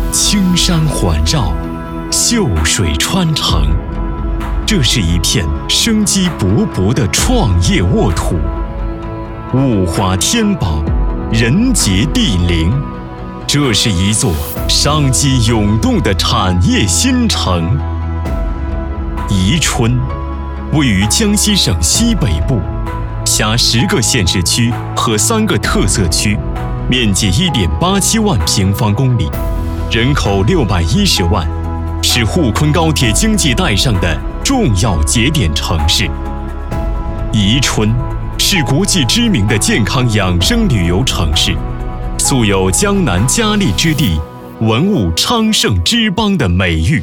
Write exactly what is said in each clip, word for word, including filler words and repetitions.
青山环绕，秀水穿城，这是一片生机勃勃的创业沃土。物华天宝，人杰地灵，这是一座商机涌动的产业新城。宜春位于江西省西北部，辖十个县市区和三个特色区，面积 一点八七万平方公里，人口六百一十万，是沪昆高铁经济带上的重要节点城市。宜春是国际知名的健康养生旅游城市，素有江南佳丽之地、文物昌盛之邦的美誉。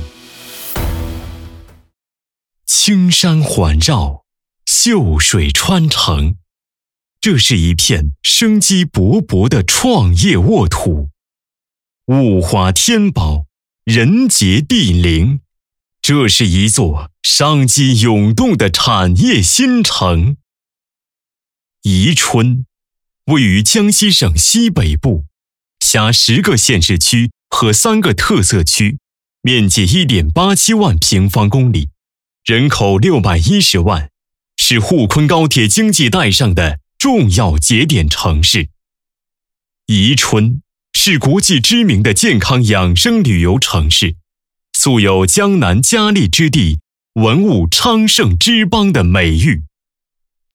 青山环绕，秀水穿城，这是一片生机勃勃的创业沃土。物华天宝，人杰地灵，这是一座商机涌动的产业新城。宜春位于江西省西北部，辖十个县市区和三个特色区，面积 一点八七万平方公里，人口六百一十万，是沪昆高铁经济带上的重要节点城市。宜春是国际知名的健康养生旅游城市，素有江南佳丽之地、文物昌盛之邦的美誉。